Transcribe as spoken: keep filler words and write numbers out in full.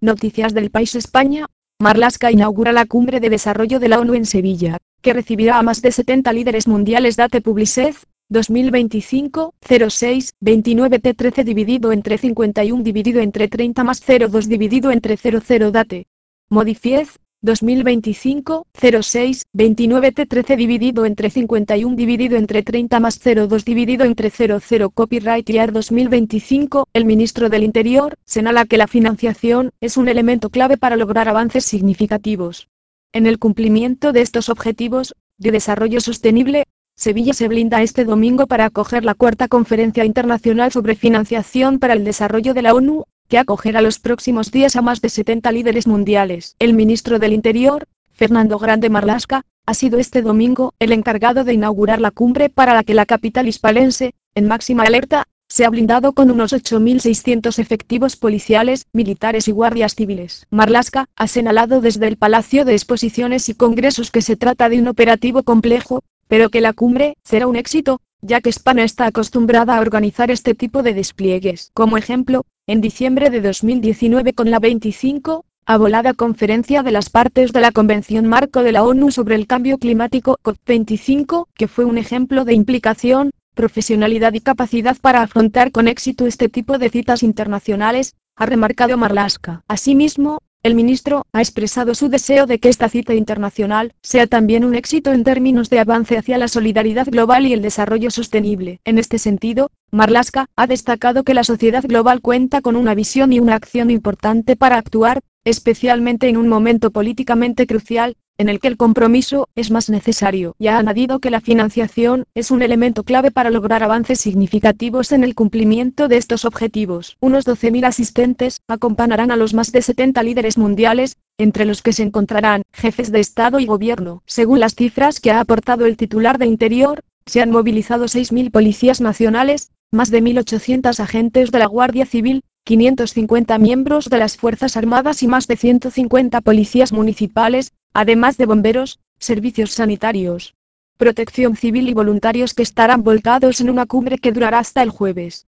Noticias del País España. Marlaska inaugura la Cumbre de Desarrollo de la ONU en Sevilla, que recibirá a más de setenta líderes mundiales. Date Publicez, dos mil veinticinco, cero seis, veintinueve T trece dividido entre cincuenta y uno dividido entre treinta más cero dos dividido entre cero cero Date. Modifiez, dos mil veinticinco, cero seis, veintinueve T trece dividido entre cincuenta y uno dividido entre treinta más cero dos dividido entre cero cero Copyright Year dos mil veinticinco. El ministro del Interior señala que la financiación es un elemento clave para lograr avances significativos en el cumplimiento de estos objetivos de desarrollo sostenible. Sevilla se blinda este domingo para acoger la cuarta Conferencia Internacional sobre Financiación para el Desarrollo de la ONU, que acogerá los próximos días a más de setenta líderes mundiales. El ministro del Interior, Fernando Grande Marlaska, ha sido este domingo el encargado de inaugurar la cumbre, para la que la capital hispalense, en máxima alerta, se ha blindado con unos ocho mil seiscientos efectivos policiales, militares y guardias civiles. Marlaska ha señalado desde el Palacio de Exposiciones y Congresos que se trata de un operativo complejo, pero que la cumbre será un éxito, ya que España está acostumbrada a organizar este tipo de despliegues. Como ejemplo, en diciembre de dos mil diecinueve con la veinticinco, abolada Conferencia de las Partes de la Convención Marco de la ONU sobre el Cambio Climático C O P veinticinco, que fue un ejemplo de implicación, profesionalidad y capacidad para afrontar con éxito este tipo de citas internacionales, ha remarcado Marlaska. Asimismo, el ministro ha expresado su deseo de que esta cita internacional sea también un éxito en términos de avance hacia la solidaridad global y el desarrollo sostenible. En este sentido, Marlaska ha destacado que la sociedad global cuenta con una visión y una acción importante para actuar, especialmente en un momento políticamente crucial, en el que el compromiso es más necesario, y ha añadido que la financiación es un elemento clave para lograr avances significativos en el cumplimiento de estos objetivos. Unos doce mil asistentes acompañarán a los más de setenta líderes mundiales, entre los que se encontrarán jefes de Estado y Gobierno. Según las cifras que ha aportado el titular de Interior, se han movilizado seis mil policías nacionales, más de mil ochocientos agentes de la Guardia Civil, quinientos cincuenta miembros de las Fuerzas Armadas y más de ciento cincuenta policías municipales, además de bomberos, servicios sanitarios, protección civil y voluntarios, que estarán volcados en una cumbre que durará hasta el jueves.